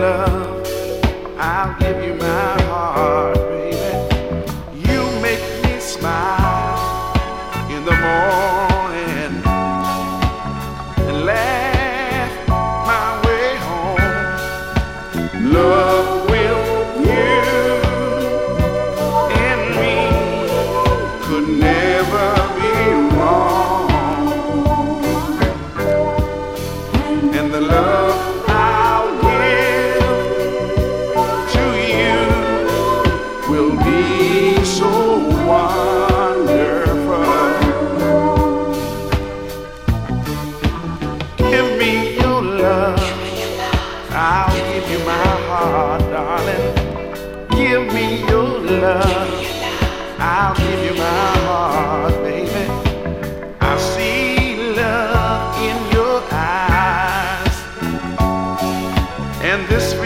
love, I'll give you my heart, baby. You make me smile in the morning and laugh my way home. Love with you and me could never be wrong. And the love I'll give to you will be so wonderful. Give me your love, I'll give you my heart, darling. Give me your love, I'll give you my heart, baby. I see love in your eyes, and this